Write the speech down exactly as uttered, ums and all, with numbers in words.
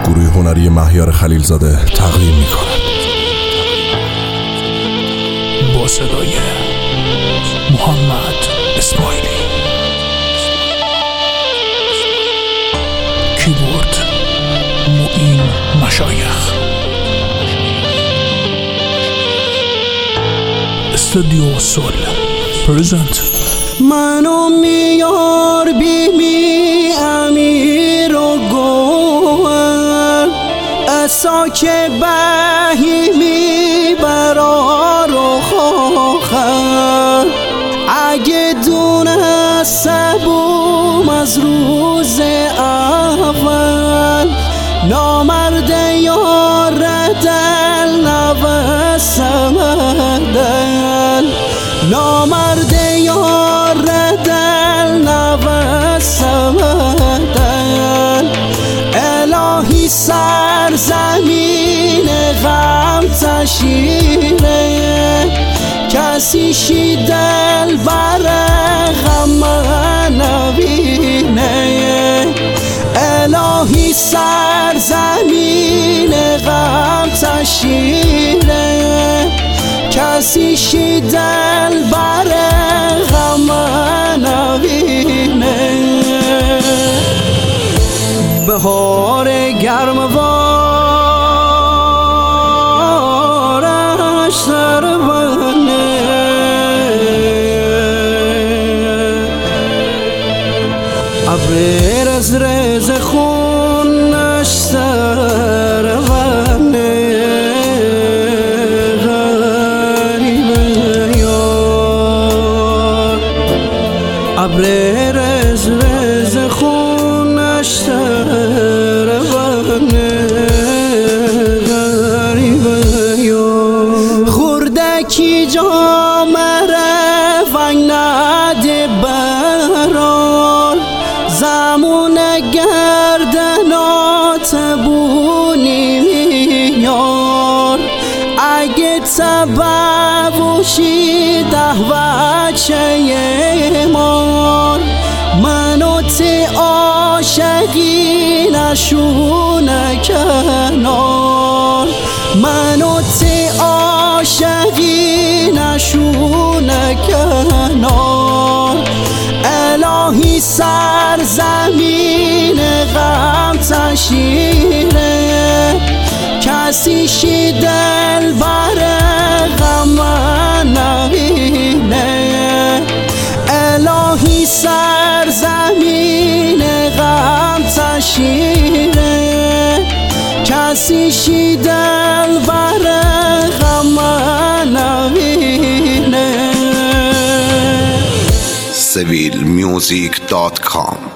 گروه هنری مهیار خلیلزاده تقدیم می‌کند. با صدای محمد اسماعیلی، کیبورد معین مشایخ، استودیو سول پرزنت. منو میار بیمی امیر و گوهر اسا که بهیمی برار و خواهر اگه دونسته بوم از روز اول نامرد یار دل نوستم دل نامرد یار دل نوستم دل الهی سرزمین غم تشیره کسی شی دل بر غم نبینه الهی سرزمین غم تشیره کسی شی دل بر غم نبینه بهار گرموارش سربنه ابر از رز خونش سربنه ابر رز رز خونش سربنه غریبه خوردکی جام رفنگ نده برال زمون گردنات بونی میار اگه تبوشی ده بچه مار منو تی عاشقی نشونه کنار منو تی عاشقی نشونه کنار الهی سرزمین غم تشیره کسی شی دل بر غم نبینه الهی سرزمین غم تشیره کسی شی دل بر غم نبینه. سویل میوزیک دات کام